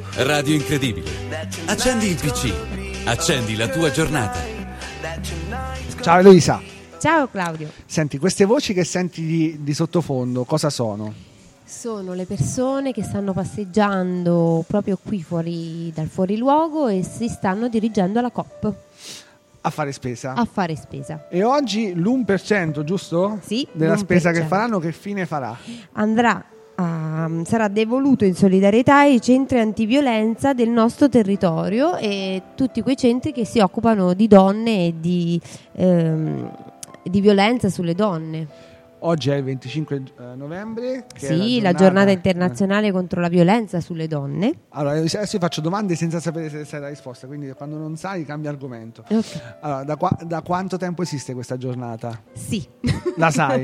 Radio Incredibile. Accendi il PC. Accendi la tua giornata. Ciao Eloisa. Ciao Claudio. Senti, queste voci che senti di sottofondo, cosa sono? Sono le persone che stanno passeggiando proprio qui fuori dal fuoriluogo e si stanno dirigendo alla Coop. A fare spesa. A fare spesa. E oggi l'1%, giusto? Sì. Della spesa l'1%. che faranno, che fine farà? Sarà devoluto in solidarietà ai centri antiviolenza del nostro territorio e tutti quei centri che si occupano di donne e di violenza sulle donne. Oggi è il 25 novembre. Che Sì, è la giornata internazionale contro la violenza sulle donne. Allora, adesso io faccio domande senza sapere se sai la risposta, quindi quando non sai cambia argomento. Okay. Allora, da quanto tempo esiste questa giornata? Sì. La sai?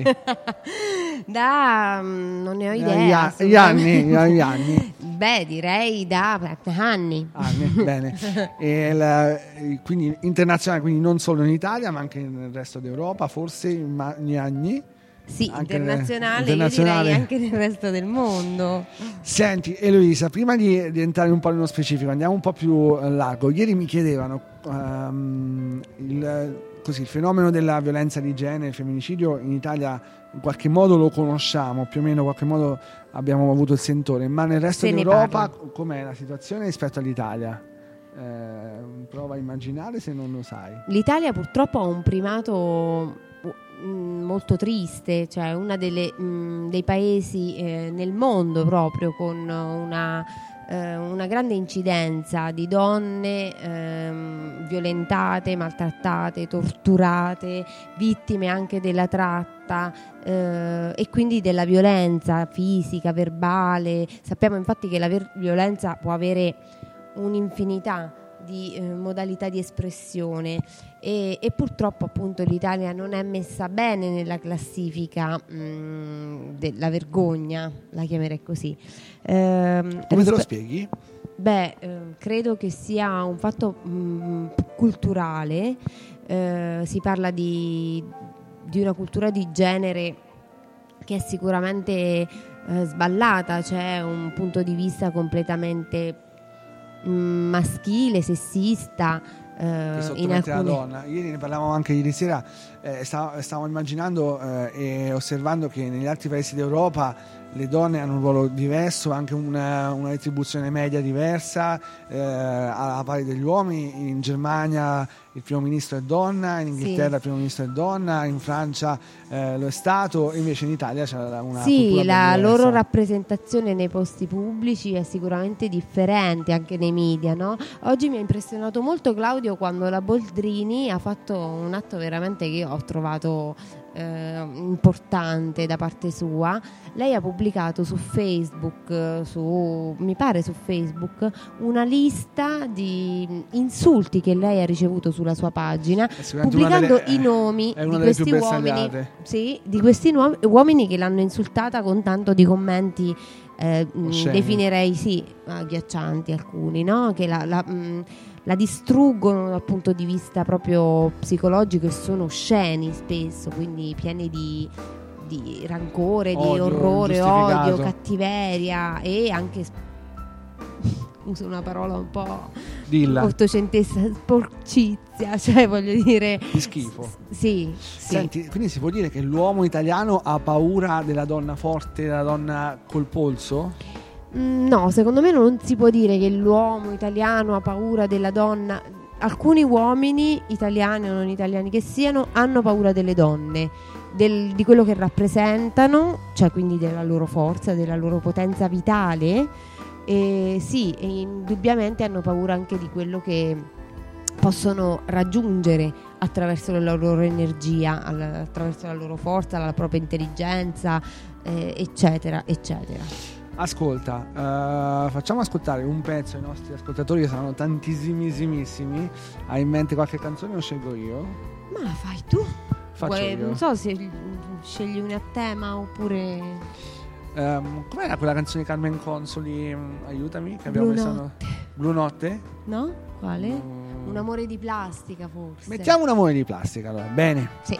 Non ne ho idea. Gli anni? Beh, direi da anni. Bene. Quindi internazionale, quindi non solo in Italia, ma anche nel resto d'Europa, forse negli anni. Sì, anche internazionale, io direi anche nel resto del mondo. Senti Eloisa, prima di entrare un po' nello specifico, andiamo un po' più largo. Ieri mi chiedevano il fenomeno della violenza di genere, il femminicidio in Italia in qualche modo lo conosciamo, più o meno in qualche modo abbiamo avuto il sentore, ma nel resto d'Europa com'è la situazione rispetto all'Italia? Prova a immaginare se non lo sai. L'Italia purtroppo ha un primato molto triste, cioè una dei paesi nel mondo proprio con una grande incidenza di donne violentate, maltrattate, torturate, vittime anche della tratta e quindi della violenza fisica, verbale. Sappiamo infatti che la violenza può avere un'infinità di modalità di espressione e purtroppo appunto l'Italia non è messa bene nella classifica della vergogna, la chiamerei così. Come te lo spieghi? Beh, credo che sia un fatto culturale, si parla di una cultura di genere che è sicuramente sballata, c'è un punto di vista completamente maschile, sessista in alcune... la donna. Ieri ne parlavamo anche ieri sera, stavo immaginando e osservando che negli altri paesi d'Europa le donne hanno un ruolo diverso, anche una retribuzione media diversa alla pari degli uomini. In Germania il primo ministro è donna, in Inghilterra il primo ministro è donna, in Francia lo è stato, invece in Italia c'è una cultura la diversa. loro rappresentazione nei posti pubblici è sicuramente differente, anche nei media, no? Oggi mi ha impressionato molto Claudio quando la Boldrini ha fatto un atto veramente che io ho trovato importante da parte sua. Lei ha pubblicato su Facebook, mi pare su Facebook, una lista di insulti che lei ha ricevuto sulla sua pagina, pubblicando i nomi di questi uomini, di questi uomini che l'hanno insultata con tanto di commenti definirei agghiaccianti, alcuni, no? Che la distruggono dal punto di vista proprio psicologico e sono osceni spesso, quindi pieni di rancore, di orrore, odio, cattiveria e anche uso una parola un po' ottocentesca, sporcizia, cioè voglio dire di schifo. Sì. Senti, quindi si può dire che l'uomo italiano ha paura della donna forte, della donna col polso? No, secondo me non si può dire che l'uomo italiano ha paura della donna. Alcuni uomini, italiani o non italiani che siano, hanno paura delle donne, di quello che rappresentano, cioè quindi della loro forza, della loro potenza vitale. E indubbiamente hanno paura anche di quello che possono raggiungere attraverso la loro energia, attraverso la loro forza, la propria intelligenza, eccetera, eccetera. Ascolta, facciamo ascoltare un pezzo ai nostri ascoltatori che saranno tantissimissimi. Hai in mente qualche canzone o scelgo io? Ma fai tu. Io. Non so se scegli una a tema oppure... com'era quella canzone di Carmen Consoli? Aiutami, che abbiamo messo. Blu Notte? No? Quale? Un amore di plastica, forse. Mettiamo un amore di plastica, allora. Bene. Sì.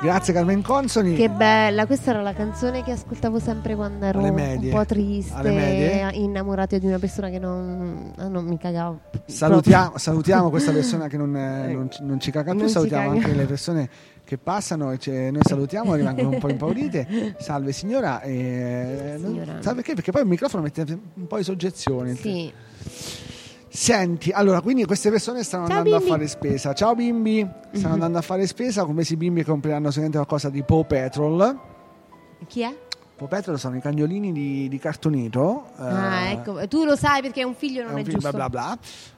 Grazie Carmen Consoli. Che bella, questa era la canzone che ascoltavo sempre quando ero un po' triste, innamorata di una persona che non mi cagava. Salutiamo questa persona che non ci caga più, salutiamo anche le persone che passano e noi salutiamo, rimangono un po' impaurite. Salve signora, salve perché poi il microfono mette un po' di soggezione. Sì. Senti, allora, quindi queste persone stanno andando a fare spesa. Ciao bimbi, stanno andando a fare spesa. Come si bimbi compreranno sicuramente qualcosa di Paw Patrol. Chi è? Paw Patrol sono i cagnolini di cartonito. Ecco, tu lo sai perché è un figlio, non è giusto. Bla bla bla.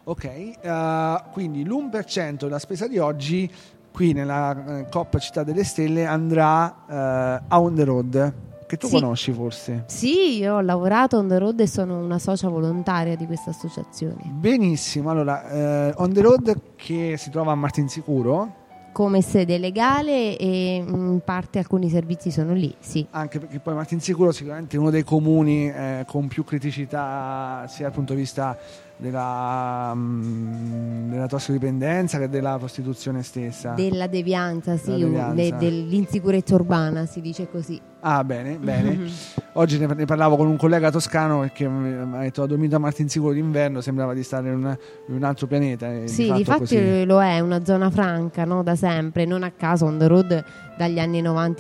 Ok, quindi l'1% della spesa di oggi qui nella Coppa Città delle Stelle andrà a On The Road, che tu conosci forse. Sì, io ho lavorato On The Road e sono una socia volontaria di questa associazione. Benissimo, allora On The Road che si trova a Martinsicuro come sede legale e in parte alcuni servizi sono lì, sì. Anche perché poi Martinsicuro sicuramente è uno dei comuni con più criticità sia dal punto di vista della tossicodipendenza che della prostituzione stessa. Della devianza, sì, dell'insicurezza urbana, si dice così. Ah, bene. Oggi ne parlavo con un collega toscano che mi ha detto: ho dormito a Martinsicuro d'inverno, sembrava di stare in un altro pianeta. Sì, difatti lo è, una zona franca, no? Da sempre, non a caso On The Road dagli anni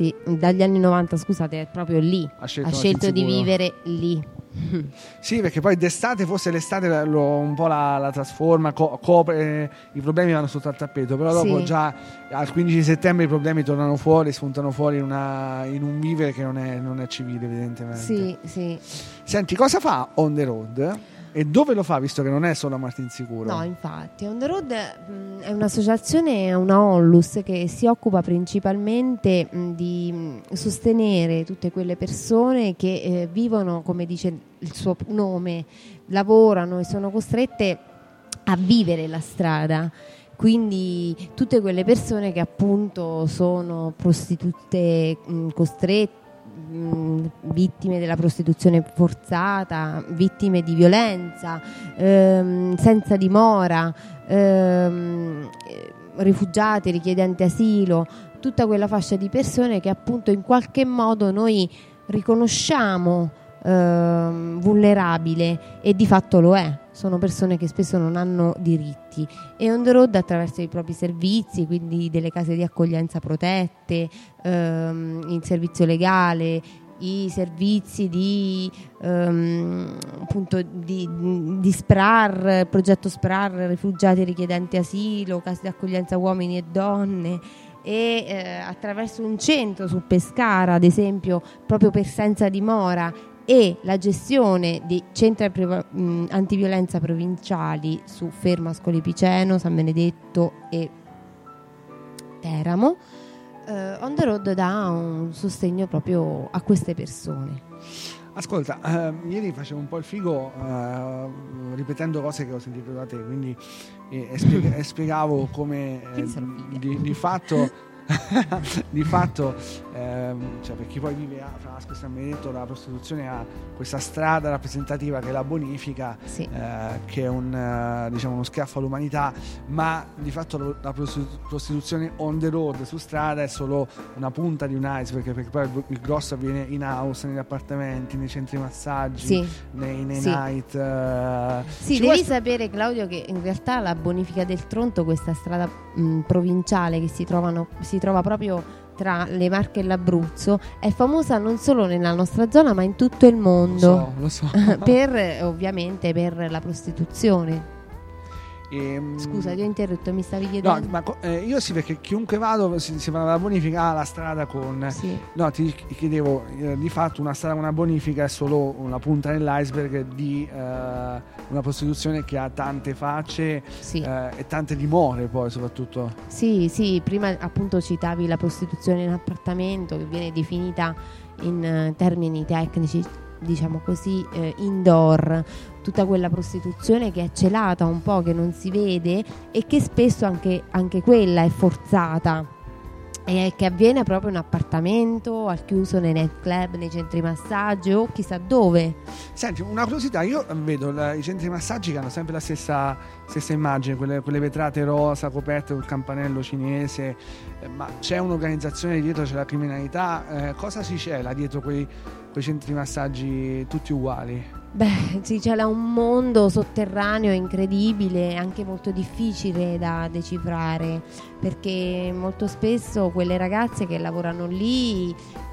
90, scusate, è proprio lì. Ha scelto di vivere lì. Sì, perché poi d'estate, forse l'estate un po' la trasforma, copre, i problemi vanno sotto al tappeto, però dopo già al 15 settembre i problemi tornano fuori, spuntano fuori in un vivere che non è civile, evidentemente. Sì. Senti, cosa fa On The Road? E dove lo fa, visto che non è solo a Martinsicuro? No, infatti, On The Road è un'associazione, una onlus che si occupa principalmente di sostenere tutte quelle persone che vivono, come dice il suo nome, lavorano e sono costrette a vivere la strada. Quindi tutte quelle persone che appunto sono prostitute costrette, vittime della prostituzione forzata, vittime di violenza, senza dimora, rifugiati, richiedenti asilo, tutta quella fascia di persone che appunto in qualche modo noi riconosciamo vulnerabile, e di fatto lo è. Sono persone che spesso non hanno diritti, e On The Road attraverso i propri servizi, quindi delle case di accoglienza protette, il servizio legale, i servizi di SPRAR, progetto SPRAR, rifugiati e richiedenti asilo, case di accoglienza uomini e donne, e attraverso un centro su Pescara, ad esempio, proprio per senza dimora, e la gestione di centri antiviolenza provinciali su Fermo, Ascoli Piceno, San Benedetto e Teramo. On The Road dà un sostegno proprio a queste persone. Ascolta, ieri facevo un po' il figo ripetendo cose che ho sentito da te, quindi spiegavo come di fatto di fatto cioè, per chi poi vive fra Ascoli e San Benedetto, la prostituzione ha questa strada rappresentativa che è la bonifica, che è uno schiaffo all'umanità, ma di fatto la prostituzione on the road, su strada, è solo una punta di un iceberg, perché poi il grosso avviene in house, negli appartamenti, nei centri massaggi, nei night. Devi sapere, Claudio, che in realtà la bonifica del Tronto, questa strada provinciale che si trova proprio tra le Marche e l'Abruzzo, è famosa non solo nella nostra zona ma in tutto il mondo. Lo so. Ovviamente per la prostituzione. Scusa, ti ho interrotto, mi stavi chiedendo? No, ma io sì, perché chiunque vado si va alla bonifica, la strada con... No, ti chiedevo, di fatto una strada con una bonifica è solo una punta nell'iceberg di una prostituzione che ha tante facce e tante dimore, poi soprattutto. Sì, prima appunto citavi la prostituzione in appartamento, che viene definita in termini tecnici, diciamo così, indoor, tutta quella prostituzione che è celata un po', che non si vede, e che spesso anche quella è forzata, e che avviene proprio in appartamento, al chiuso, nei nightclub, nei centri massaggio o chissà dove. Senti, una curiosità, io vedo i centri massaggi che hanno sempre la stessa immagine, quelle vetrate rosa coperte col campanello cinese, ma c'è un'organizzazione dietro, c'è la criminalità, cosa si cela dietro quei centri massaggi tutti uguali? Beh, sì, c'è un mondo sotterraneo incredibile, anche molto difficile da decifrare, perché molto spesso quelle ragazze che lavorano lì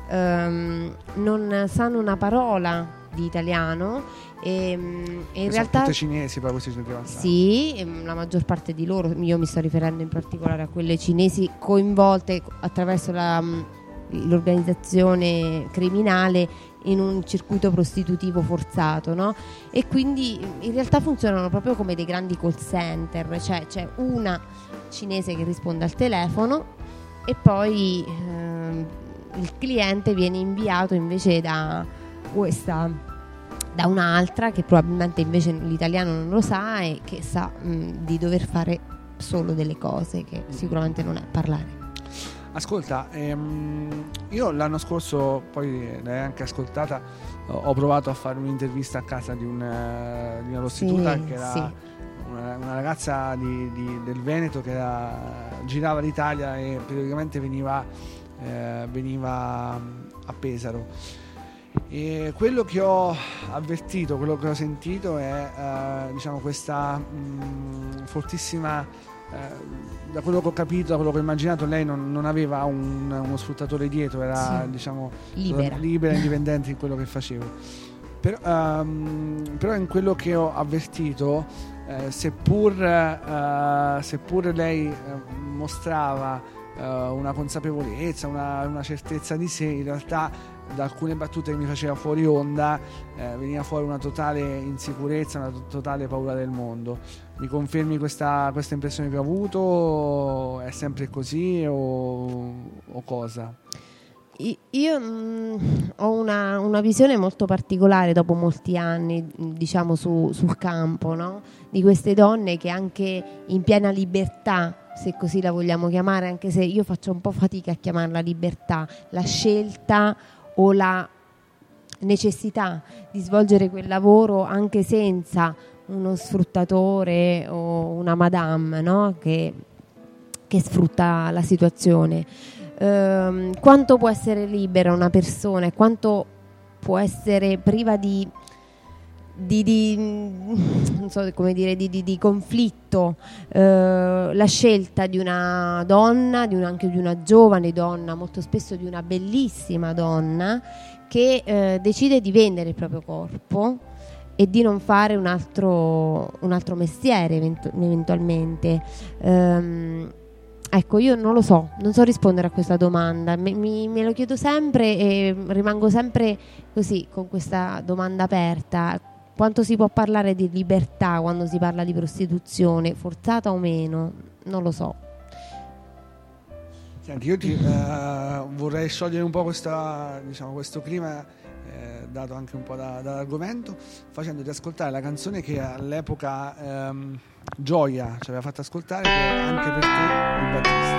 non sanno una parola di italiano e in realtà sono tutte cinesi poi questi centri massaggi. Sì, la maggior parte di loro, io mi sto riferendo in particolare a quelle cinesi coinvolte attraverso l'organizzazione criminale in un circuito prostitutivo forzato, no? E quindi in realtà funzionano proprio come dei grandi call center, cioè c'è una cinese che risponde al telefono e poi il cliente viene inviato invece da un'altra che probabilmente invece l'italiano non lo sa e che sa di dover fare solo delle cose che sicuramente non è parlare. Ascolta, io l'anno scorso, poi l'hai anche ascoltata, ho provato a fare un'intervista a casa di una prostituta che era una ragazza del Veneto che girava l'Italia e periodicamente veniva a Pesaro. E quello che ho avvertito, quello che ho sentito è diciamo questa fortissima, da quello che ho capito, da quello che ho immaginato, lei non aveva uno sfruttatore dietro, era diciamo libera e indipendente in quello che facevo. Però in quello che ho avvertito, seppur lei mostrava una consapevolezza, una certezza di sé, in realtà da alcune battute che mi faceva fuori onda veniva fuori una totale insicurezza, una totale paura del mondo. Mi confermi questa impressione che ho avuto? È sempre così o cosa? Io ho una visione molto particolare dopo molti anni, diciamo, sul campo, no? Di queste donne che anche in piena libertà, se così la vogliamo chiamare, anche se io faccio un po' fatica a chiamarla libertà, la scelta o la necessità di svolgere quel lavoro anche senza uno sfruttatore o una madame, no? che sfrutta la situazione. Quanto può essere libera una persona e quanto può essere priva di non so come dire, di conflitto la scelta di una donna, anche di una giovane donna, molto spesso di una bellissima donna che decide di vendere il proprio corpo e di non fare un altro mestiere eventualmente. Ecco, io non lo so, non so rispondere a questa domanda, me lo chiedo sempre e rimango sempre così con questa domanda aperta. Quanto si può parlare di libertà quando si parla di prostituzione, forzata o meno? Non lo so. Senti, io vorrei sciogliere un po' questo clima, dato anche un po' dall'argomento, facendoti ascoltare la canzone che all'epoca Gioia ci aveva fatto ascoltare, che è Anche per te di Battisti.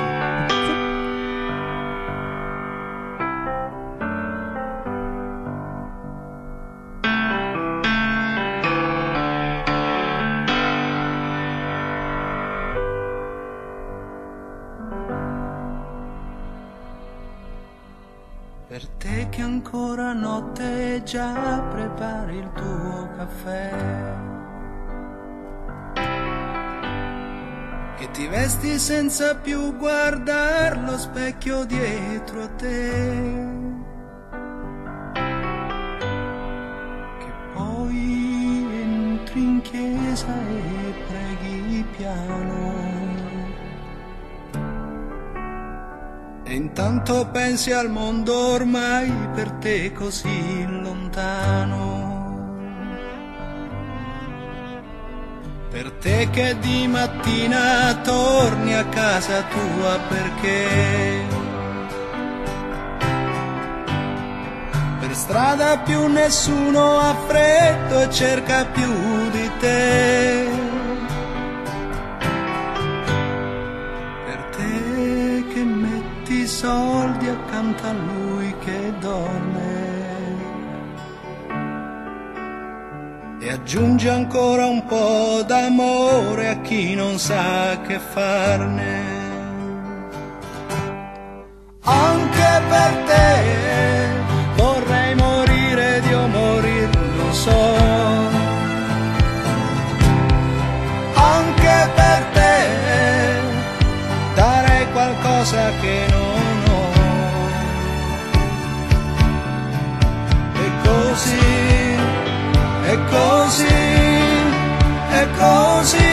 Per te che ancora notte già prepari il tuo caffè, che ti vesti senza più guardare lo specchio dietro a te, che poi entri in chiesa e preghi piano. E intanto pensi al mondo ormai per te così lontano, per te che di mattina torni a casa tua perché per strada più nessuno ha freddo e cerca più di te. i soldi accanto a lui che dorme. E aggiunge ancora un po' d'amore a chi non sa che farne. Anche per te vorrei morire di morir, lo so. Anche per te darei qualcosa che non ho. E così, e così, e così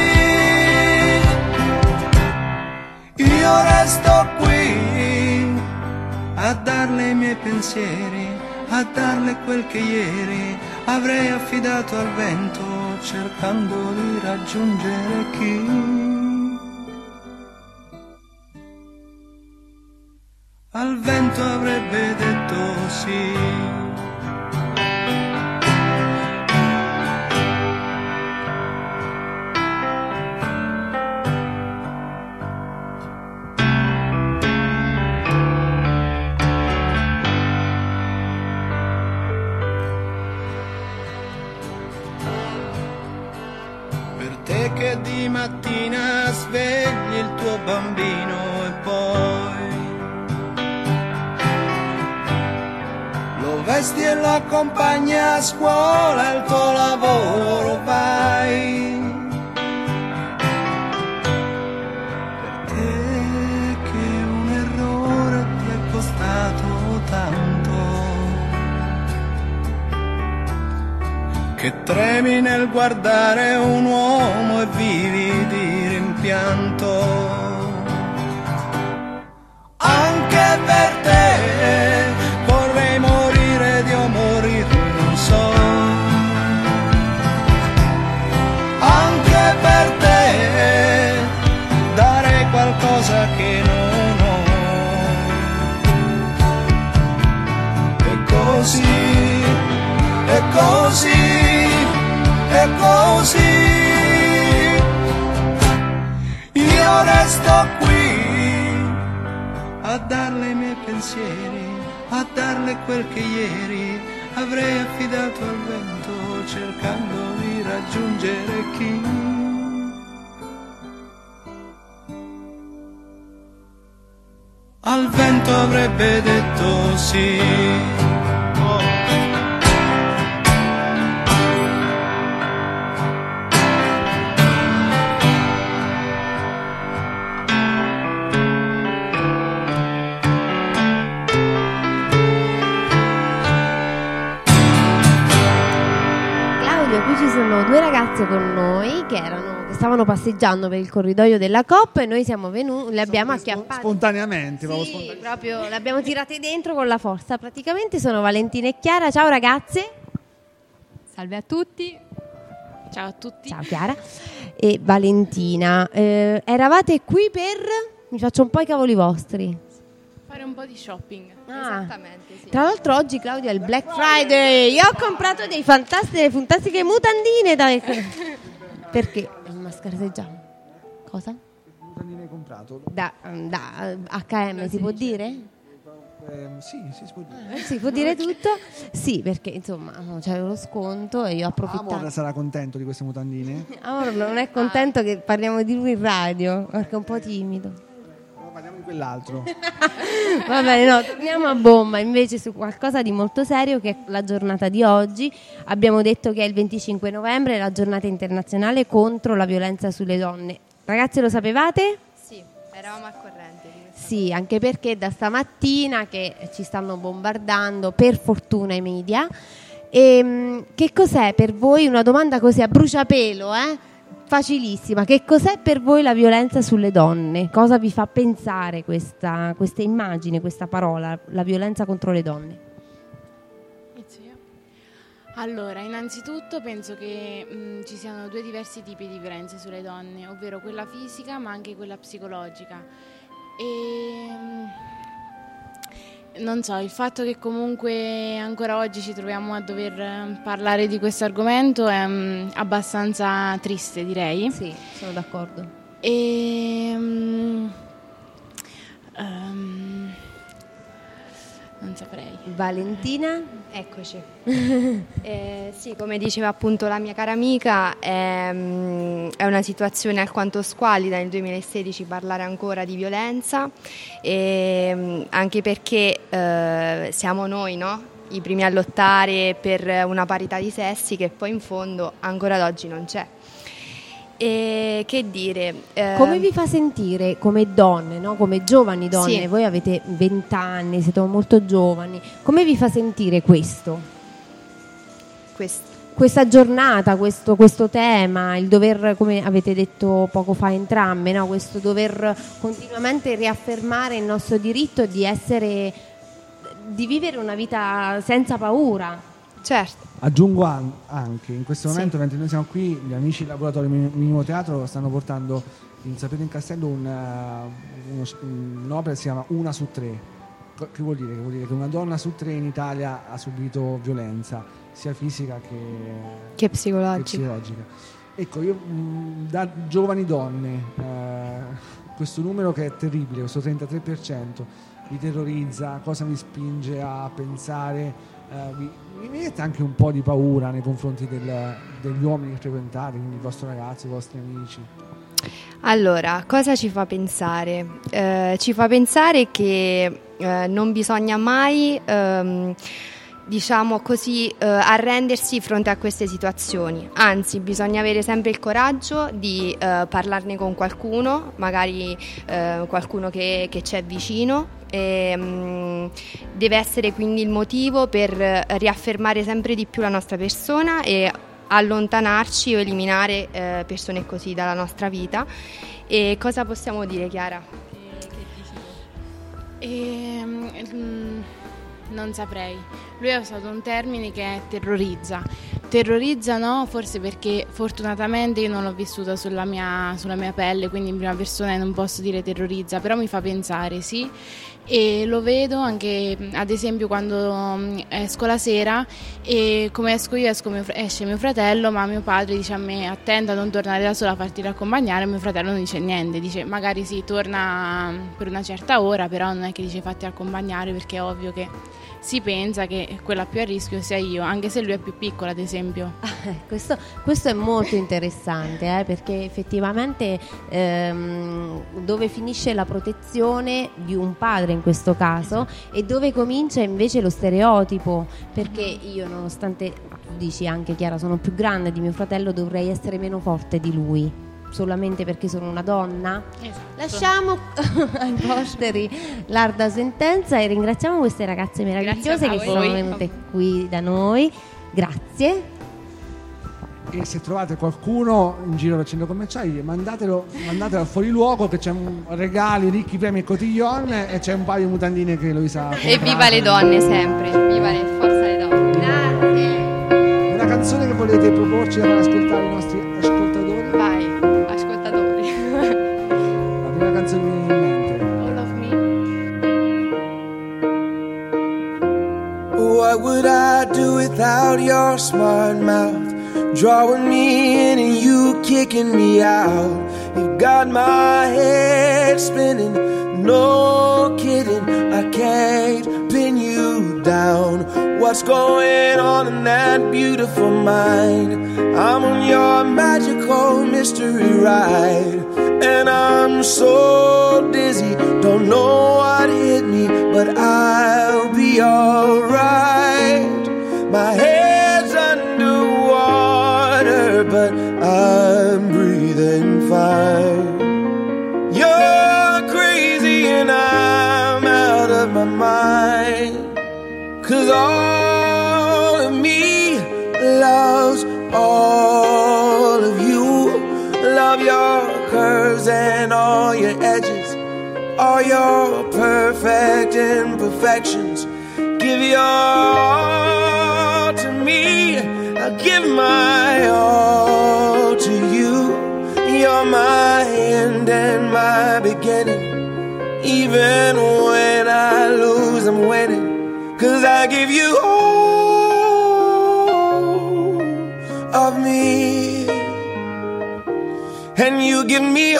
io resto qui a darle i miei pensieri, a darle quel che ieri avrei affidato al vento, cercando di raggiungere chi al vento avrebbe detto sì. Che di mattina svegli il tuo bambino e poi lo vesti e lo accompagni a scuola, il tuo lavoro vai. Per te che un errore ti è costato tanto, che tremi nel guardare un uomo e vivi di rimpianto. Anche per te vorrei morire di morir, non so. Anche per te dare qualcosa che non ho. E così, e così, e così io resto qui a darle i miei pensieri, a darle quel che ieri avrei affidato al vento, cercando di raggiungere chi al vento avrebbe detto sì. Ci sono due ragazze con noi che stavano passeggiando per il corridoio della Coop e noi siamo venuti, le abbiamo acchiappate spontaneamente, sì, proprio le abbiamo tirate dentro con la forza. Praticamente sono Valentina e Chiara. Ciao ragazze. Salve a tutti. Ciao a tutti. Ciao Chiara e Valentina, eravate qui per, mi faccio un po' i cavoli vostri, fare un po' di shopping. Esattamente, sì. Tra l'altro oggi Claudio è il Black Friday. Io ho comprato delle fantastiche mutandine perché ma scarseggiamo. Cosa? Mutandine hai comprato? Da H&M si può dire? Sì, si può dire. Si può dire tutto? Sì, perché insomma c'era lo sconto e io ho approfittato. Amor sarà contento di queste mutandine? Amor non è contento che parliamo di lui in radio perché è un po' timido. Parliamo di quell'altro. Va bene, no, torniamo a bomba invece su qualcosa di molto serio, che è la giornata di oggi. Abbiamo detto che è il 25 novembre, la giornata internazionale contro la violenza sulle donne. Ragazzi, lo sapevate? Sì, eravamo al corrente di questa Sì, anche perché da stamattina che ci stanno bombardando, per fortuna, i media. E, che cos'è per voi, una domanda così a bruciapelo, facilissima, che cos'è per voi la violenza sulle donne? Cosa vi fa pensare questa immagine, questa parola, la violenza contro le donne? Allora, innanzitutto penso che ci siano due diversi tipi di violenze sulle donne, ovvero quella fisica ma anche quella psicologica. Non so, il fatto che comunque ancora oggi ci troviamo a dover parlare di questo argomento è abbastanza triste, direi. Sì, sono d'accordo. non saprei. Valentina? Eccoci. Sì, come diceva appunto la mia cara amica, è una situazione alquanto squallida nel 2016 parlare ancora di violenza, anche perché siamo noi, no? I primi a lottare per una parità di sessi che poi in fondo ancora ad oggi non c'è. E che dire? Come vi fa sentire come donne, no? Come giovani donne? Sì. Voi avete 20 anni, siete molto giovani. Come vi fa sentire questo? Questa giornata, questo tema, il dover, come avete detto poco fa entrambe, no? Questo dover continuamente riaffermare il nostro diritto di vivere una vita senza paura. Certo. Aggiungo anche, in questo momento, mentre noi siamo qui, gli amici del laboratorio Minimo Teatro stanno portando in Sapete in Castello un'opera che si chiama Una su tre. Che vuol dire? Che vuol dire che una donna su tre in Italia ha subito violenza, sia fisica che psicologica. Ecco, io da giovani donne, questo numero che è terribile, questo 33%, vi terrorizza? Cosa vi spinge a pensare? Mi mette anche un po' di paura nei confronti degli uomini che frequentate, quindi il vostro ragazzo, i vostri amici? Allora, cosa ci fa pensare? Ci fa pensare che non bisogna mai, diciamo così, arrendersi fronte a queste situazioni. Anzi, bisogna avere sempre il coraggio di parlarne con qualcuno, magari qualcuno che c'è vicino. Deve essere quindi il motivo per riaffermare sempre di più la nostra persona e allontanarci o eliminare persone così dalla nostra vita. E cosa possiamo dire, Chiara? Non saprei. Lui ha usato un termine che è terrorizza. Terrorizza no, forse perché fortunatamente io non l'ho vissuta sulla mia pelle, quindi in prima persona non posso dire terrorizza, però mi fa pensare, sì. E lo vedo anche ad esempio quando esco la sera e come esco io esce mio fratello, ma mio padre dice a me attenta a non tornare da sola a farti accompagnare, mio fratello non dice niente, dice magari sì torna per una certa ora, però non è che dice fatti accompagnare, perché è ovvio che si pensa che quella più a rischio sia io, anche se lui è più piccolo ad esempio. Questo è molto interessante, perché effettivamente dove finisce la protezione di un padre in questo caso e dove comincia invece lo stereotipo, perché io, nonostante tu dici anche Chiara sono più grande di mio fratello, dovrei essere meno forte di lui solamente perché sono una donna? Esatto. Lasciamo ai posteri l'ardua sentenza e ringraziamo queste ragazze meravigliose che sono venute qui da noi. Grazie. E se trovate qualcuno in giro per centro commerciali, mandatelo al fuoriluogo, che c'è regali, ricchi premi e cotillon, e c'è un paio di mutandine che Eloisa ha E viva le donne sempre, viva le forza le donne. Grazie. Una canzone che volete proporci da far ascoltare i nostri ascoltatori? Vai, ascoltatori. La prima canzone che mi viene in mente. All of me. What would I do without your smart mouth? Drawing me in and you kicking me out. You got my head spinning, no kidding, I can't pin you down. What's going on in that beautiful mind? I'm on your magical mystery ride, and I'm so dizzy, don't know what hit me, but I'll be alright. My head's underwater, but I'm breathing fine. You're crazy and I'm out of my mind, 'cause all of me loves all of you. Love your curves and all your edges, all your perfect imperfections. Give your all to me, I'll give my all to you. You're my end and my beginning. Even when I lose, I'm winning, 'cause I give you all of me, and you give me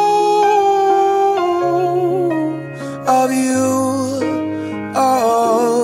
all of you, all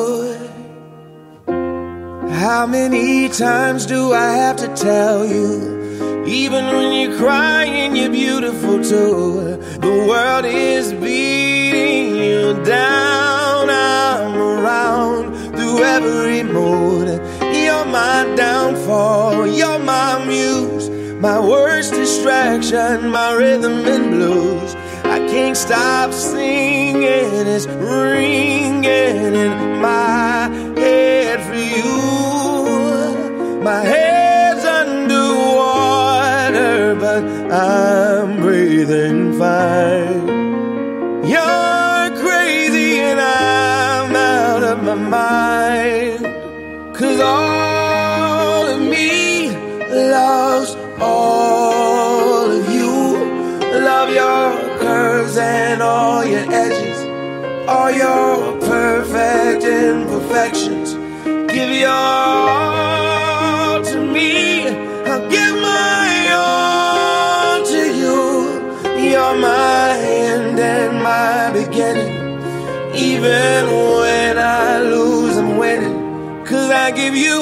How many times do I have to tell you? Even when you're crying, you're beautiful too. The world is beating you down. I'm around through every mood. You're my downfall, you're my muse, my worst distraction, my rhythm and blues. I can't stop singing, it's ringing in my head for you. My head's underwater, but I'm breathing fine. You're crazy and I'm out of my mind. 'Cause all of me loves all of you. Love your curves and all your edges, all your perfect imperfections. Give your all to me, I'll give my all to you. You're my end and my beginning. Even when I lose, I'm winning. 'Cause I give you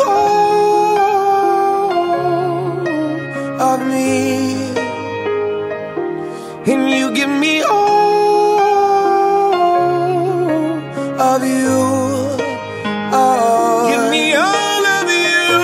all of me, and you give me all of you. Oh, give me all of you.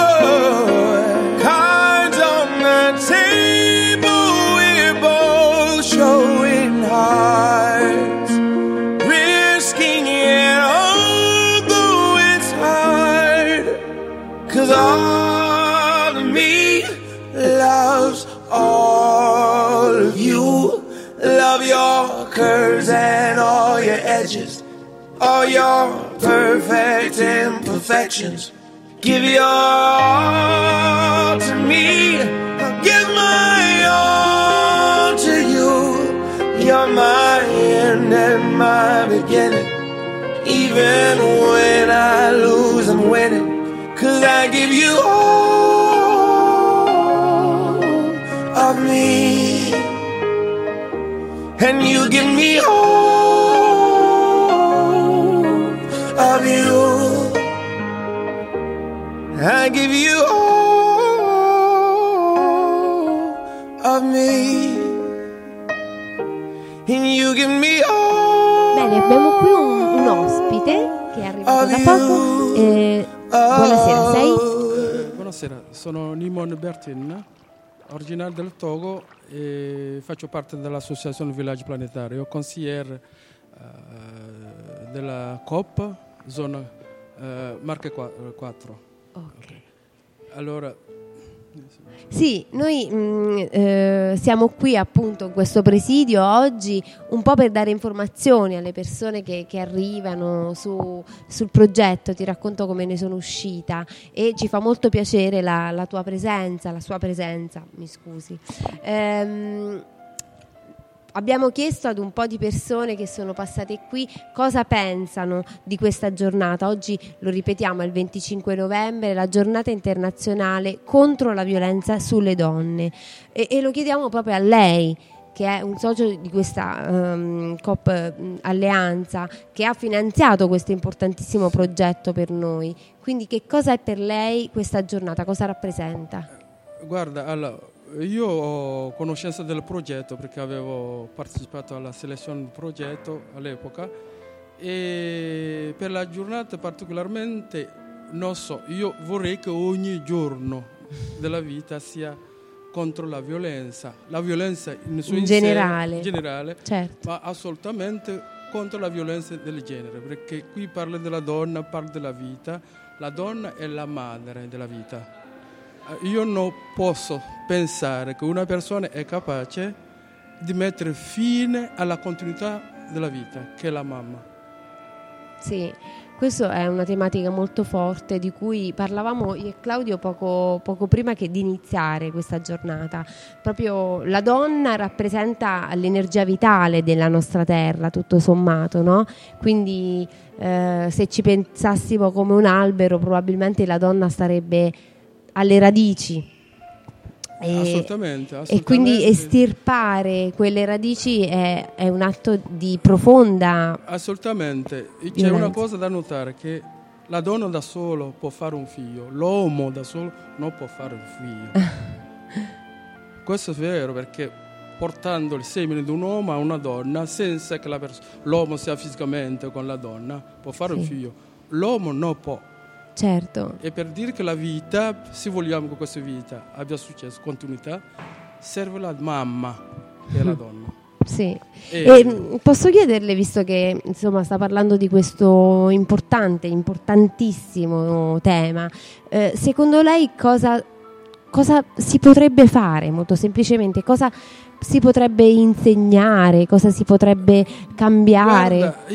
Cards on the table, we're both showing hearts, risking it although it's hard. 'Cause all of me loves all of you. Love your curves and all your edges, all your perfect imperfections. Give your all to me, I'll give my all to you. You're my end and my beginning. Even when I lose, I'm winning. 'Cause I give you all of me, and you give me all of you. I give you all of me, and you give me all. Bene, abbiamo qui un ospite che è arrivato da poco. Buonasera, sei? Buonasera, sono Nimon Bertin, originario del Togo e faccio parte dell'associazione Village Planetario, consigliere della COP, zona Marche 4. Ok. Allora, sì, noi siamo qui appunto in questo presidio oggi un po' per dare informazioni alle persone che arrivano sul progetto. Ti racconto come ne sono uscita e ci fa molto piacere la tua presenza, la sua presenza, mi scusi. Abbiamo chiesto ad un po' di persone che sono passate qui cosa pensano di questa giornata. Oggi, lo ripetiamo, è il 25 novembre, la giornata internazionale contro la violenza sulle donne. E lo chiediamo proprio a lei, che è un socio di questa COP Alleanza, che ha finanziato questo importantissimo progetto per noi. Quindi che cosa è per lei questa giornata? Cosa rappresenta? guarda, allora, io ho conoscenza del progetto perché avevo partecipato alla selezione del progetto all'epoca, e per la giornata particolarmente, non so, io vorrei che ogni giorno della vita sia contro la violenza in generale, certo. Ma assolutamente contro la violenza del genere, perché qui parla della donna, parla della vita. La donna è la madre della vita. Io non posso pensare che una persona è capace di mettere fine alla continuità della vita, che è la mamma. Sì, questa è una tematica molto forte di cui parlavamo io e Claudio poco prima che di iniziare questa giornata. Proprio la donna rappresenta l'energia vitale della nostra terra, tutto sommato, no? Quindi se ci pensassimo come un albero, probabilmente la donna starebbe alle radici. Assolutamente. E quindi estirpare quelle radici è un atto di profonda assolutamente. C'è violenza. una cosa da notare, che la donna da solo può fare un figlio, l'uomo da solo non può fare un figlio. Questo è vero, perché portando il semine di un uomo a una donna senza che l'uomo sia fisicamente con la donna può fare un figlio, l'uomo non può. Certo. E per dire che la vita, se vogliamo che questa vita abbia successo, continuità, serve la mamma che è la donna. Sì. E posso chiederle, visto che insomma sta parlando di questo importantissimo tema, secondo lei cosa si potrebbe fare molto semplicemente? Cosa si potrebbe insegnare? Cosa si potrebbe cambiare? Guarda,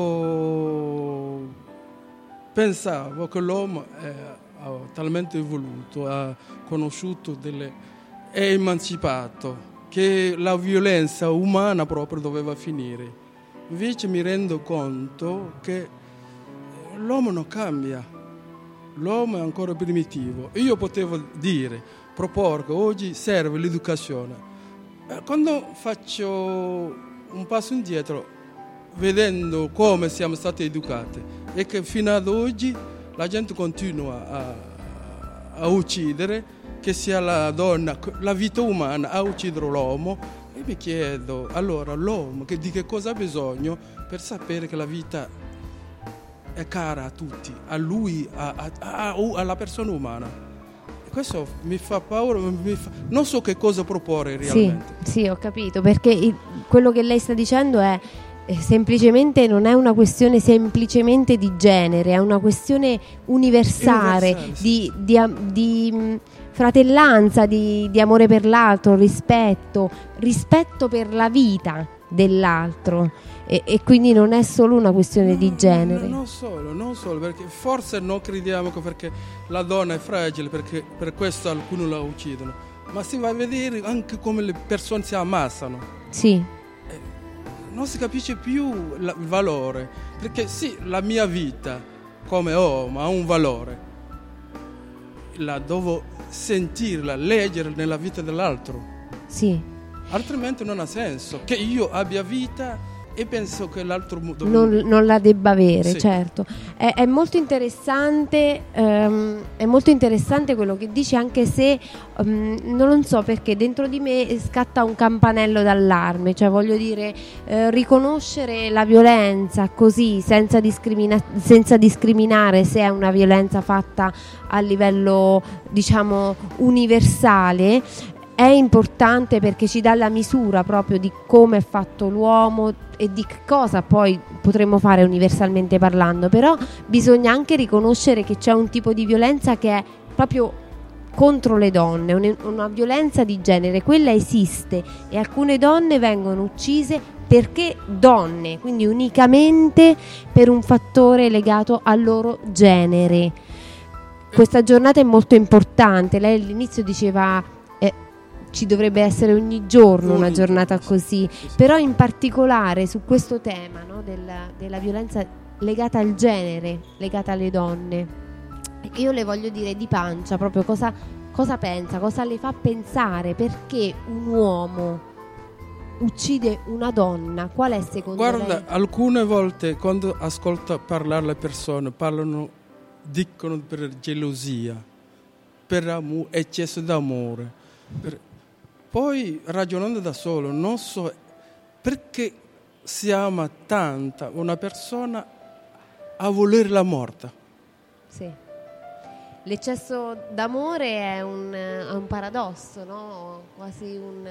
io pensavo che l'uomo ha talmente evoluto, ha conosciuto è emancipato, che la violenza umana proprio doveva finire. Invece mi rendo conto che l'uomo non cambia, l'uomo è ancora primitivo. Io potevo proporre che oggi serve l'educazione. Quando faccio un passo indietro, vedendo come siamo stati educati e che fino ad oggi la gente continua a uccidere, che sia la donna, la vita umana, a uccidere l'uomo, e mi chiedo, allora l'uomo di che cosa ha bisogno per sapere che la vita è cara a tutti, a lui, alla persona umana? Questo mi fa paura, non so che cosa proporre realmente. Sì, ho capito, perché quello che lei sta dicendo è semplicemente, non è una questione semplicemente di genere, è una questione universale, sì. di fratellanza, di amore per l'altro, rispetto per la vita dell'altro, e quindi non è solo una questione di genere. Non solo, perché forse non crediamo che perché la donna è fragile, perché per questo alcuni la uccidono, ma si va a vedere anche come le persone si ammassano. Sì. Non si capisce più il valore, perché sì, la mia vita come uomo ha un valore, la devo sentirla, leggere nella vita dell'altro. Sì. Altrimenti non ha senso che io abbia vita e penso che l'altro non la debba avere, sì. Certo. È molto interessante, quello che dici, anche se non so perché dentro di me scatta un campanello d'allarme, cioè voglio dire, riconoscere la violenza così senza discriminare se è una violenza fatta a livello, diciamo, universale, è importante, perché ci dà la misura proprio di come è fatto l'uomo e di cosa poi potremmo fare universalmente parlando. Però bisogna anche riconoscere che c'è un tipo di violenza che è proprio contro le donne, una violenza di genere. Quella esiste, e alcune donne vengono uccise perché donne, quindi unicamente per un fattore legato al loro genere. Questa giornata è molto importante. Lei all'inizio diceva ci dovrebbe essere ogni giorno una giornata così, però in particolare su questo tema, no, della violenza legata al genere, legata alle donne, io le voglio dire di pancia proprio cosa pensa, cosa le fa pensare, perché un uomo uccide una donna. Qual è secondo lei? Guarda, alcune volte quando ascolto parlare le persone dicono per gelosia, per eccesso d'amore, poi ragionando da solo, non so perché si ama tanta una persona a volere la morte. Sì. L'eccesso d'amore è un paradosso, no? Quasi un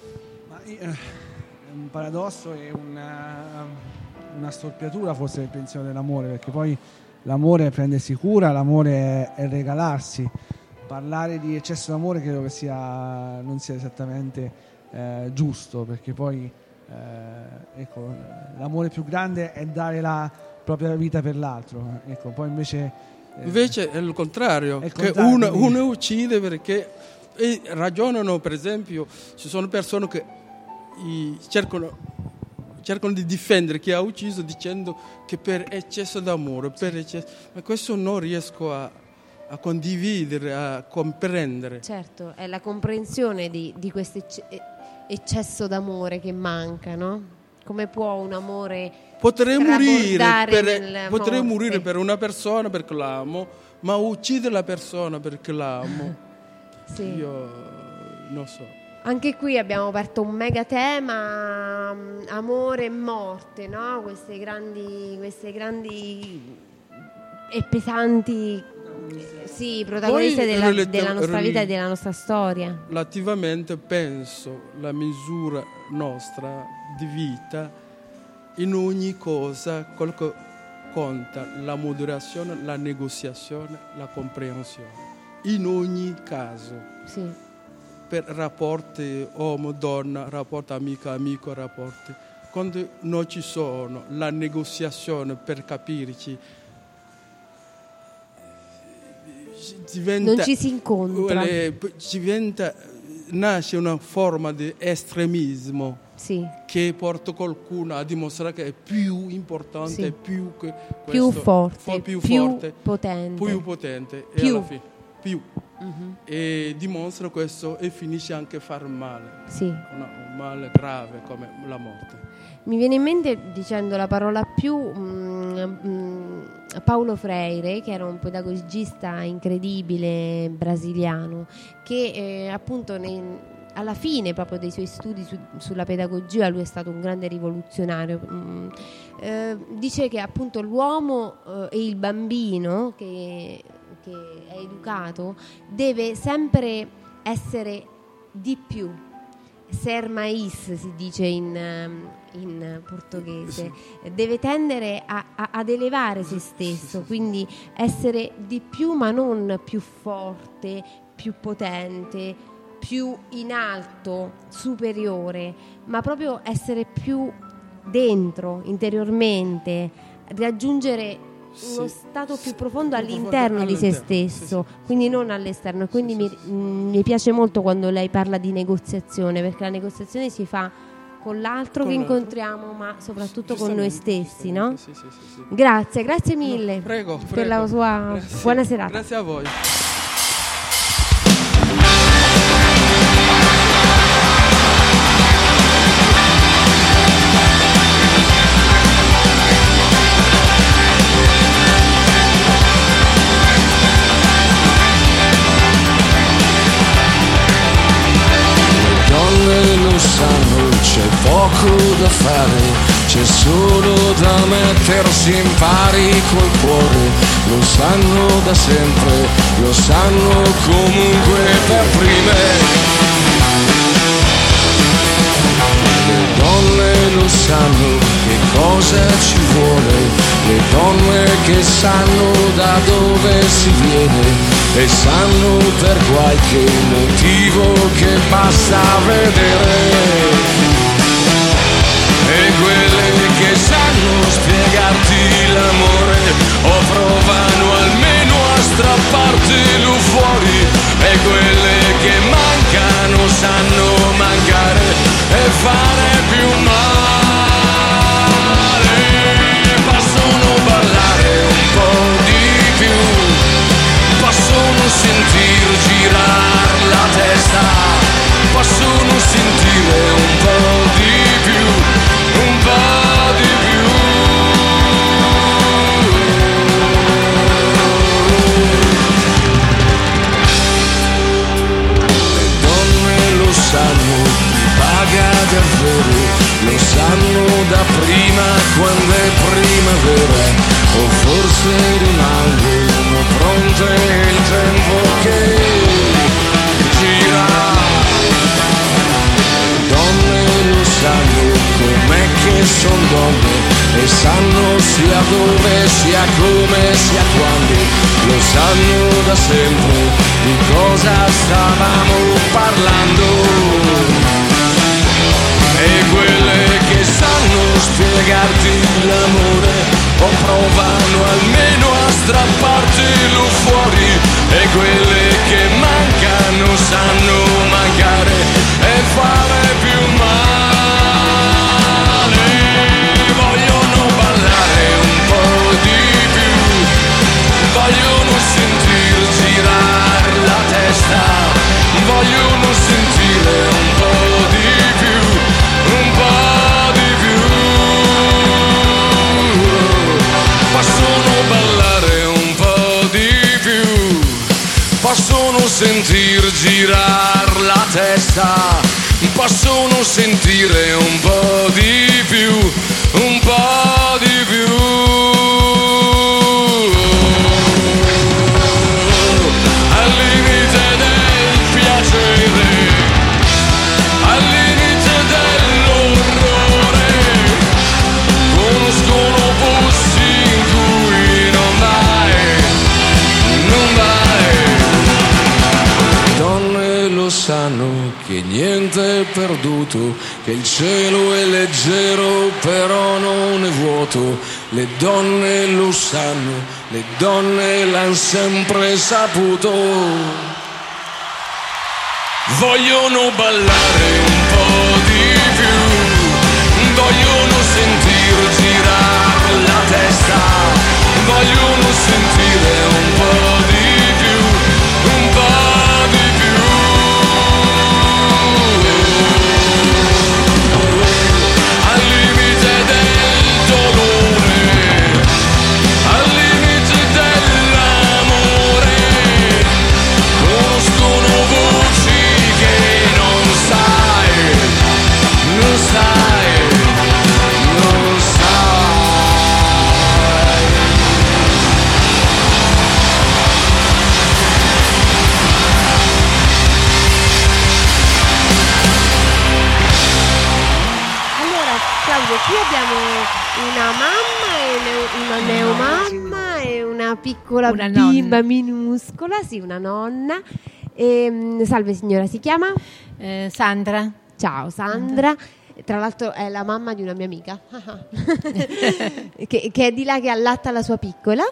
paradosso e una storpiatura forse del pensiero dell'amore, perché poi l'amore è prendersi cura, l'amore è regalarsi. Parlare di eccesso d'amore credo che non sia esattamente giusto, perché poi ecco, l'amore più grande è dare la propria vita per l'altro, ecco, poi invece è il contrario, che uno uccide perché ragionano. Per esempio, ci sono persone che cercano di difendere chi ha ucciso dicendo che per eccesso d'amore, ma questo non riesco a condividere, a comprendere. Certo, è la comprensione di questo eccesso d'amore che manca, no? Come può un amore potrei morire morire per una persona perché l'amo, ma uccidere la persona perché l'amo, sì. Io non so. Anche qui abbiamo aperto un mega tema, amore e morte, no? Queste grandi e pesanti protagoniste della nostra vita e della nostra storia. Relativamente penso la misura nostra di vita in ogni cosa, quello che conta la moderazione, la negoziazione, la comprensione, in ogni caso. Sì. Per rapporti uomo-donna, rapporti amico-amico, rapporti. Quando non ci sono la negoziazione per capirci, non ci si incontra. Nasce una forma di estremismo, sì. Che porta qualcuno a dimostrare che è più importante, sì. più forte, più potente, e alla fine e dimostra questo e finisce anche a far male, sì. Un male grave come la morte. Mi viene in mente, dicendo la parola più, Paulo Freire, che era un pedagogista incredibile brasiliano, che appunto alla fine proprio dei suoi studi sulla pedagogia, lui è stato un grande rivoluzionario. Dice che appunto l'uomo e il bambino che è educato deve sempre essere di più. Ser mais si dice in portoghese, deve tendere ad elevare se stesso, quindi essere di più, ma non più forte, più potente, più in alto, superiore, ma proprio essere più dentro, interiormente, raggiungere uno stato più profondo all'interno di se stesso, quindi non all'esterno. Quindi mi piace molto quando lei parla di negoziazione, perché la negoziazione si fa con l'altro che incontriamo, ma soprattutto con noi stessi, no? Sì. Grazie mille. Prego. Per la sua buona serata. Grazie a voi. C'è poco da fare, c'è solo da mettersi in pari col cuore. Lo sanno da sempre, lo sanno comunque per prime. Le donne lo sanno che cosa ci vuole, le donne che sanno da dove si viene e sanno per qualche motivo che basta vedere. E quelle che sanno spiegarti l'amore o provano almeno a strappartelo fuori, e quelle che mancano sanno mancare e fare più male. Possono ballare un po' di più, possono sentir girar la testa, possono sentire un po' di più, un po' di più. Le donne lo sanno, chi paga davvero, lo sanno da prima quando è primavera, o forse rimangono pronte il tempo che gira. Le donne lo sanno com'è che son donne, e sanno sia dove, sia come, sia quando, lo sanno da sempre di cosa stavamo parlando. E quelle che sanno spiegarti l'amore o provano almeno a strappartelo fuori, e quelle che mancano sanno mancare e fare più male. Vogliono ballare un po' di più, vogliono sentir girare la testa, vogliono sentire un po' di più, un po' di più. testa, possono sentire un po' di più, un po' di più. Al limite del piacere, al limite dell'orrore, conoscono posti in cui non vai. Le donne lo sanno che niente è perduto, che il cielo è leggero però non è vuoto. Le donne lo sanno, le donne l'han sempre saputo. Vogliono ballare un po' di più, vogliono sentir girare la testa, vogliono sentire un po' di più, un po' di più. Al limite del dolore, al limite dell'amore, conoscono voci che non sai, non sai, non sai. Allora, Claudio, qui abbiamo una mamma e una neomamma e una piccola Una bimba nonna. minuscola, sì, una nonna. Salve signora, si chiama? Sandra. Ciao Sandra. Tra l'altro è la mamma di una mia amica che è di là, che allatta la sua piccola.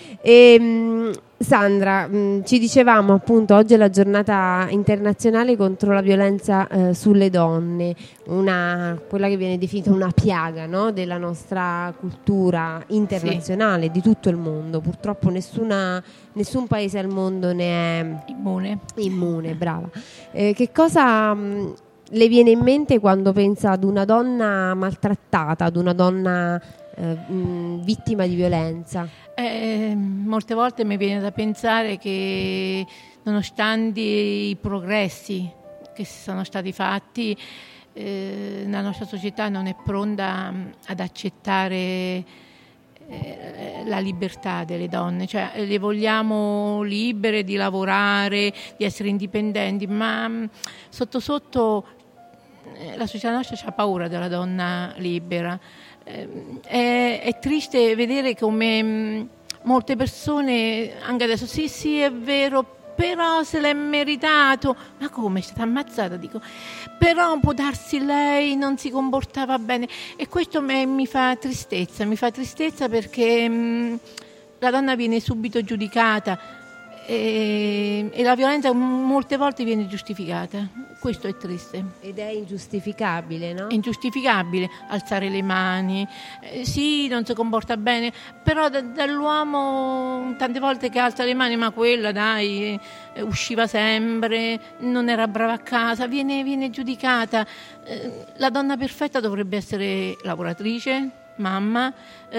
Sandra, ci dicevamo appunto oggi è la giornata internazionale contro la violenza sulle donne, quella che viene definita una piaga, no? Della nostra cultura internazionale, di tutto il mondo. Purtroppo nessun paese al mondo ne è immune, brava. Che cosa le viene in mente quando pensa ad una donna maltrattata, ad una donna vittima di violenza? Molte volte mi viene da pensare che nonostante i progressi che sono stati fatti, la nostra società non è pronta ad accettare la libertà delle donne, cioè le vogliamo libere di lavorare, di essere indipendenti, ma sotto sotto la società nostra ha paura della donna libera. È triste vedere come molte persone, anche adesso, sì è vero, però se l'è meritato. Ma come, è stata ammazzata? Dico, però può darsi lei non si comportava bene, e questo mi fa tristezza perché la donna viene subito giudicata e la violenza molte volte viene giustificata. Questo è triste. Ed è ingiustificabile, no? È ingiustificabile alzare le mani, sì, non si comporta bene, però dall'uomo tante volte che alza le mani, ma quella dai, usciva sempre, non era brava a casa, viene giudicata. La donna perfetta dovrebbe essere lavoratrice, mamma,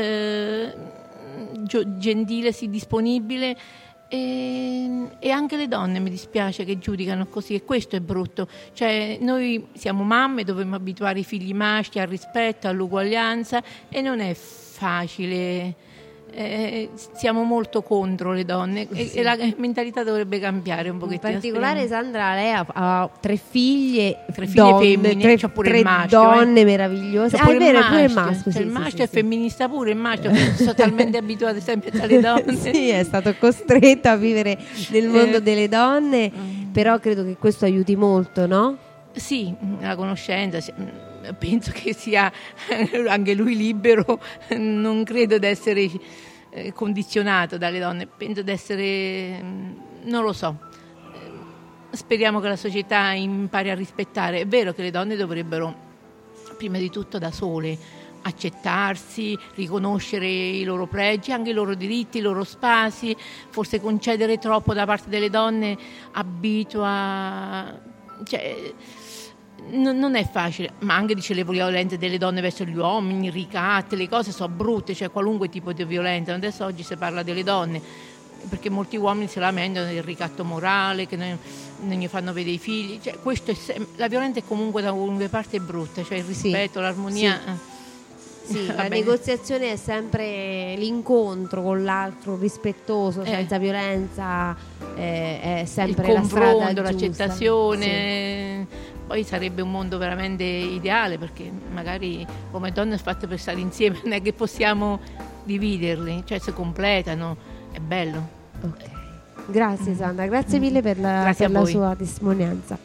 gentile, sì, disponibile. E anche le donne, mi dispiace che giudicano così, e questo è brutto. Cioè, noi siamo mamme, dobbiamo abituare i figli maschi al rispetto, all'uguaglianza, e non è facile. Siamo molto contro le donne, sì. E la mentalità dovrebbe cambiare un pochettino. In particolare Sandra, lei ha 3 figlie, tre figlie femmine, c'è pure il maschio, donne meravigliose. C'è pure è vero, il pure il maschio, maschio, c'è sì, il sì, maschio sì, è sì. femminista pure, il maschio sono talmente abituate sempre alle donne. Sì, è stato costretto a vivere nel mondo delle donne, però credo che questo aiuti molto, no? Sì, la conoscenza, penso che sia anche lui libero, non credo di essere condizionato dalle donne, penso di essere, non lo so, speriamo che la società impari a rispettare. È vero che le donne dovrebbero prima di tutto da sole accettarsi, riconoscere i loro pregi, anche i loro diritti, i loro spazi. Forse concedere troppo da parte delle donne abitua, cioè, non è facile, ma anche dice le violenze delle donne verso gli uomini, i ricatti, le cose sono brutte, cioè qualunque tipo di violenza. Adesso oggi si parla delle donne, perché molti uomini si lamentano del ricatto morale, che non gli fanno vedere i figli, cioè, la violenza è comunque da una parte brutta, cioè il rispetto, l'armonia. Sì, la negoziazione è sempre l'incontro con l'altro rispettoso, senza violenza, è sempre il confronto, la strada giusta. L'accettazione. Poi sarebbe un mondo veramente ideale, perché magari come donne è fatte per stare insieme, non è che possiamo dividerli, cioè si completano, è bello. Okay. Grazie Sandra, grazie mille per la sua testimonianza.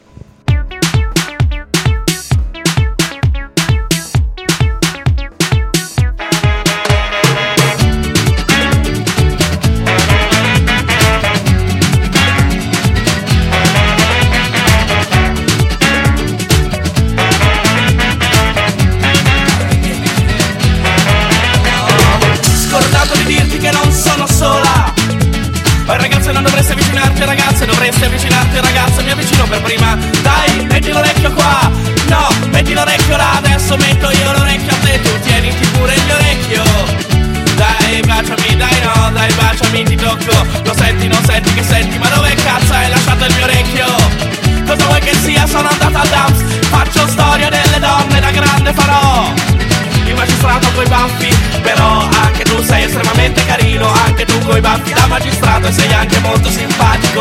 Non dovresti avvicinarti ragazze, dovresti avvicinarti ragazze, mi avvicino per prima. Dai, metti l'orecchio qua, no, metti l'orecchio là, adesso metto io l'orecchio a te, tu tieniti pure il mio orecchio. Dai, baciami, dai no, dai baciami, ti tocco. Lo senti, non senti, che senti, ma dove cazzo hai lasciato il mio orecchio? Cosa vuoi che sia, sono andata al Dams, faccio storia delle donne, da grande farò il magistrato coi baffi, però anche tu sei estremamente carino, anche tu coi baffi da magistrato e sei anche molto simpatico.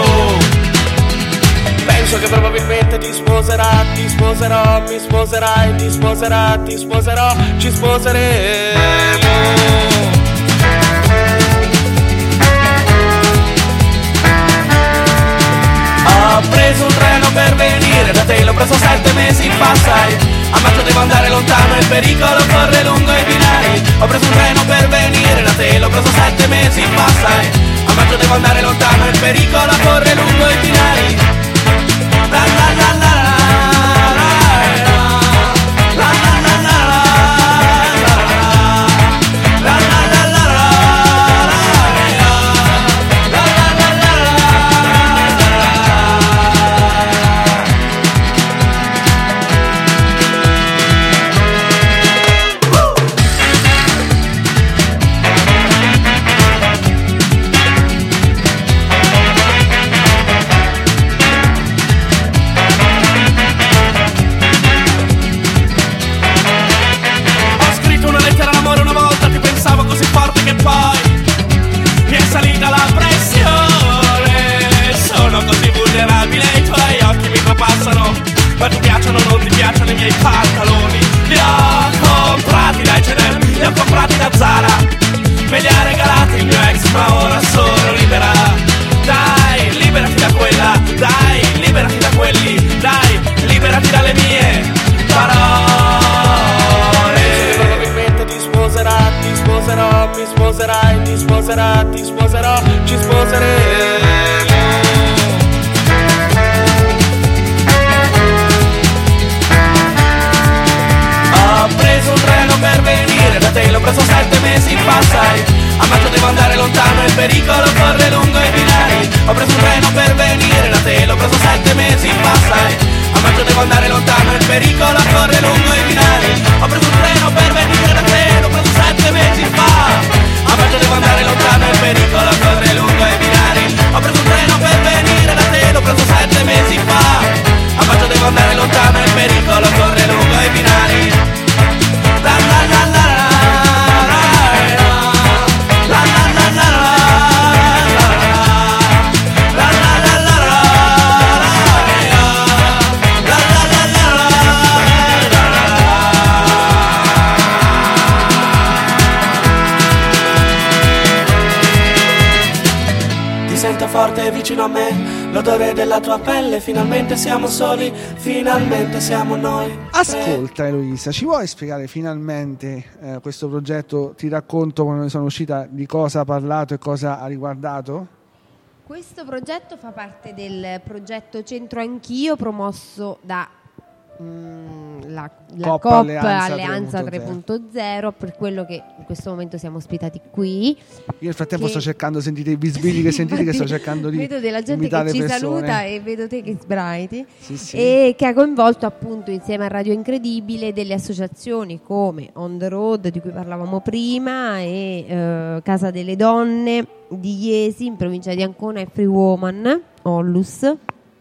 Penso che probabilmente ti sposerà, ti sposerò, mi sposerai, ti sposerà, ti sposerò, ci sposeremo. Ho preso un treno per venire da te, l'ho preso 7 mesi fa, sai. A maggio devo andare lontano, il pericolo corre lungo i binari. Ho preso un treno per venire da te, l'ho preso 7 mesi fa, sai. A maggio devo andare lontano, il pericolo corre lungo i binari. La la la la ma ti piacciono o non ti piacciono i miei pantaloni? Li ho comprati da H&M, li ho comprati da Zara, me li ha regalati il mio ex, ma ora sono libera. Dai, liberati da quella, dai, liberati da quelli, dai, liberati dalle mie parole. Probabilmente ti sposerà, ti sposerò, mi sposerai, ti sposerà, ti sposerò, ci sposeremo. Ho preso un treno per venire da te, l'ho preso 7 mesi fa, sai. A maggio devo andare lontano, il pericolo corre lungo i binari. Ho preso un treno per venire da te, l'ho preso 7 mesi fa, sai. A maggio devo andare lontano, il pericolo corre lungo i binari. Ho preso un treno per venire da te, l'ho preso 7 mesi fa. A maggio devo andare lontano, il pericolo corre lungo i binari. Ho preso un treno per venire da te, l'ho preso 7 mesi fa. A maggio devo andare lontano, il pericolo corre lungo i binari. La la la la la la la la la forte vicino a me, l'odore della tua pelle, finalmente siamo soli, finalmente siamo noi. Ascolta Eloisa, ci vuoi spiegare finalmente questo progetto? Ti racconto quando ne sono uscita, di cosa ha parlato e cosa ha riguardato? Questo progetto fa parte del progetto Centro Anch'io, promosso da la COP Alleanza 3.0, per quello che in questo momento siamo ospitati qui. Io nel frattempo sto cercando, sentite i bisbigli che sentite, che sto cercando di vedo della gente che ci saluta e vedo te che sbraiti, sì. E che ha coinvolto appunto insieme a Radio Incredibile delle associazioni come On The Road, di cui parlavamo prima, e Casa delle Donne di Iesi in provincia di Ancona, e Free Woman Onlus.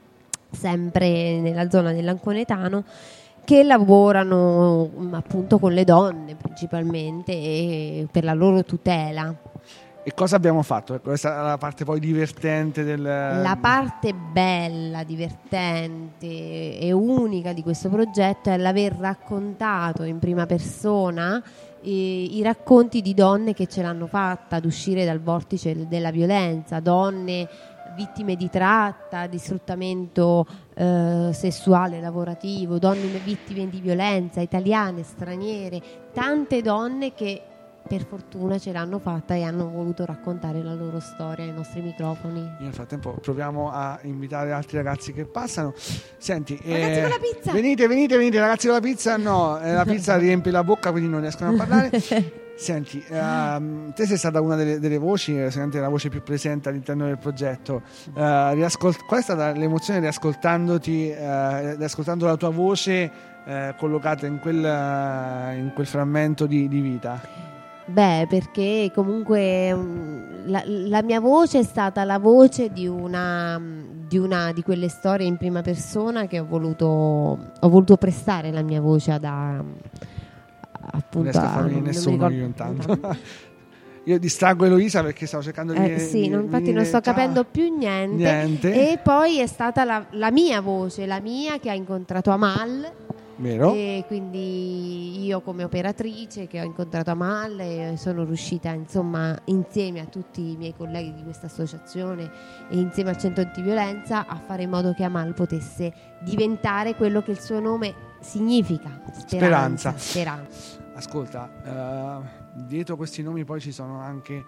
sempre nella zona dell'Anconetano, che lavorano appunto con le donne principalmente e per la loro tutela. E cosa abbiamo fatto? Ecco, questa è la parte poi divertente La parte bella, divertente e unica di questo progetto è l'aver raccontato in prima persona i racconti di donne che ce l'hanno fatta ad uscire dal vortice della violenza, donne vittime di tratta, di sfruttamento sessuale, lavorativo, donne vittime di violenza, italiane, straniere, tante donne che per fortuna ce l'hanno fatta e hanno voluto raccontare la loro storia ai nostri microfoni. Nel frattempo proviamo a invitare altri ragazzi che passano. Senti, ragazzi con la pizza! Venite, ragazzi con la pizza. No, la pizza riempie la bocca, quindi non riescono a parlare. Senti, te sei stata una delle voci, sicuramente la voce più presente all'interno del progetto. Qual è stata l'emozione riascoltando la tua voce collocata in quel frammento di vita? Beh, perché comunque la mia voce è stata la voce di una di quelle storie in prima persona che ho voluto prestare la mia voce appunto. Non riesco a farmi nessuno io intanto. Io distraggo Eloisa perché stavo cercando di infatti non sto capendo più niente. E poi è stata la mia voce, la mia che ha incontrato Amal. Vero? E quindi io come operatrice che ho incontrato Amal e sono riuscita insomma insieme a tutti i miei colleghi di questa associazione e insieme al Centro Antiviolenza a fare in modo che Amal potesse diventare quello che il suo nome significa, speranza. Ascolta, dietro questi nomi poi ci sono anche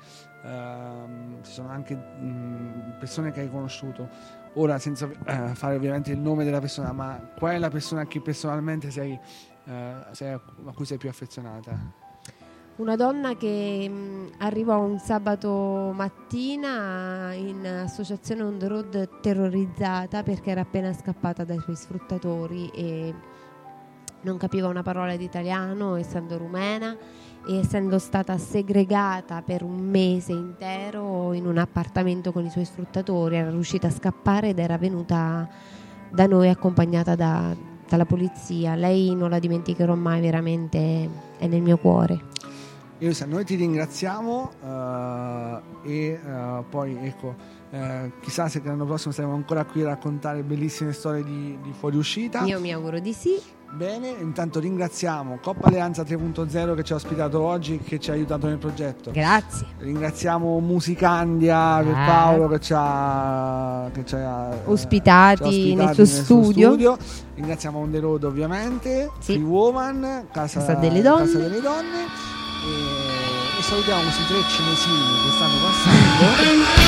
persone che hai conosciuto. Ora, senza fare ovviamente il nome della persona, ma qual è la persona a cui personalmente a cui sei più affezionata? Una donna che arrivò un sabato mattina in associazione on the road terrorizzata perché era appena scappata dai suoi sfruttatori e non capiva una parola di italiano, essendo rumena e essendo stata segregata per un mese intero in un appartamento con i suoi sfruttatori. Era riuscita a scappare ed era venuta da noi accompagnata dalla polizia. Lei non la dimenticherò mai, veramente è nel mio cuore. Noi ti ringraziamo e poi ecco, chissà se l'anno prossimo saremo ancora qui a raccontare bellissime storie di fuoriuscita. Io mi auguro di sì. Bene, intanto ringraziamo Coppa Alleanza 3.0 che ci ha ospitato oggi, che ci ha aiutato nel progetto. Grazie. Ringraziamo Musicandia per Paolo che ci ha ospitati nel suo studio. Ringraziamo On The Road ovviamente, sì. Free Woman, Casa delle Donne. E salutiamo questi 3 cinesini che stanno passando.